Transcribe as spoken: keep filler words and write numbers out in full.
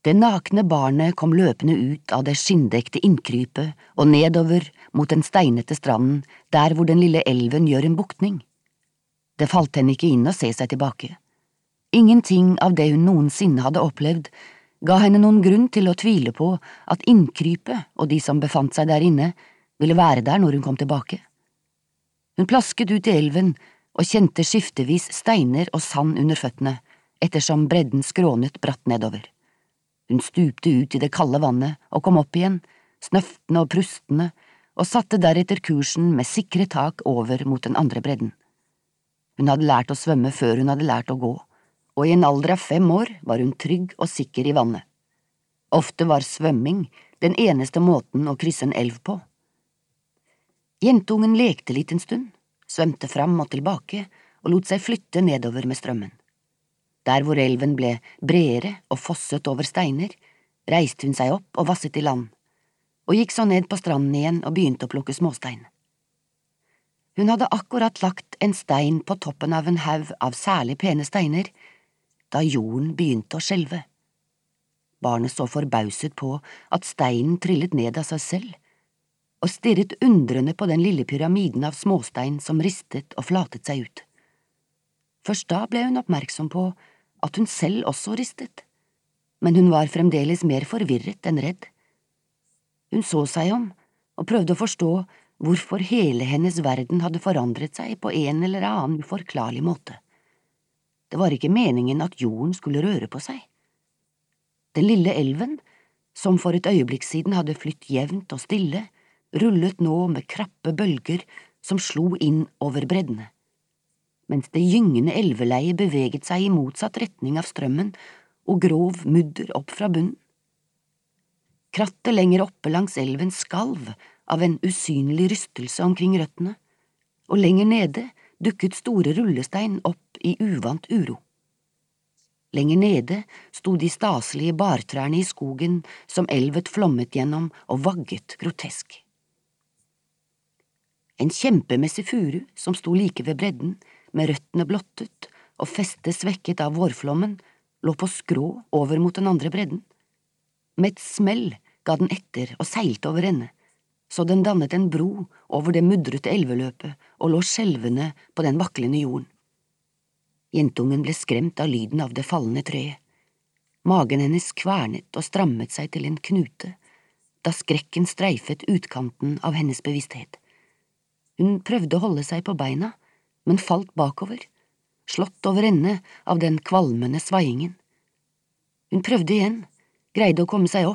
Det nakne barnet kom løpende ut av det skinndekte innkrypet og nedover mot den steinete stranden der hvor den lille elven gjør en buktning. Det falt henne ikke inn å se seg tilbake. Ingenting av det hun noensinne hadde opplevd ga henne noen grunn til å tvile på at innkrypet og de som befant seg der inne ville være der når hun kom tilbake. Hun plasket ut i elven og kjente skiftevis steiner og sand under føttene, ettersom bredden skrånet bratt nedover. Hun stupte ut i det kalde vannet og kom opp igjen, snøftende og prustende, og satte deretter kursen med sikre tak over mot den andre bredden. Hun hadde lært å svømme før hun hadde lært å gå, og i en alder av fem år var hun trygg og sikker i vannet. Ofte var svømming den eneste måten å krysse en elv på. Jentungen lekte litt en stund, svømte fram og tilbake og lot seg flytte nedover med strømmen. Der hvor elven ble bredere og fosset over steiner, reiste hun seg opp og vasset i land, og gikk så ned på stranden igjen og begynte å plukke småstein. Hun hadde akkurat lagt en stein på toppen av en haug av særlig pene steiner, da jorden begynte å skjelve. Barnet så forbauset på at steinen trillet ned av seg selv, og stirret undrende på den lille pyramiden av småstein som ristet og flatet seg ut. Først da ble hun oppmerksom på at hun selv også ristet, men hun var fremdeles mer forvirret enn redd. Hun så seg om og prøvde å forstå hvorfor hele hennes verden hadde forandret seg på en eller annen uforklarlig måte. Det var ikke meningen at jorden skulle røre på seg. Den lille elven, som for et øyeblikk siden hadde flytt jevnt og stille, rullet nå med krappe bølger som slo inn over breddene, mens det gyngende elveleiet beveget seg i motsatt retning av strømmen og grov mudder opp fra bunnen. Krattet lenger oppe langs elven skalv av en usynlig rystelse omkring røttene, og lenger nede dukket store rullestein opp i uvant uro. Lenger nede sto de staselige bartrærne i skogen som elvet flommet gjennom og vagget grotesk. En kjempemessig furu som sto like ved bredden, med røttene blottet og festet svekket av vårflommen, lå på skrå over mot den andre bredden. Med et smell ga den etter og seilte over ende, så den dannet en bro over det mudrete elveløpet og lå skjelvende på den vaklende jorden. Jentungen ble skremt av lyden av det fallende treet. Magen hennes kvernet og strammet seg til en knute, da skrekken streifet utkanten av hennes bevissthet. Hun prøvde å holde seg på beina, men falt bakover, slått over ende av den kvalmende svaiingen. Hun prøvde igjen, greide å komme seg opp,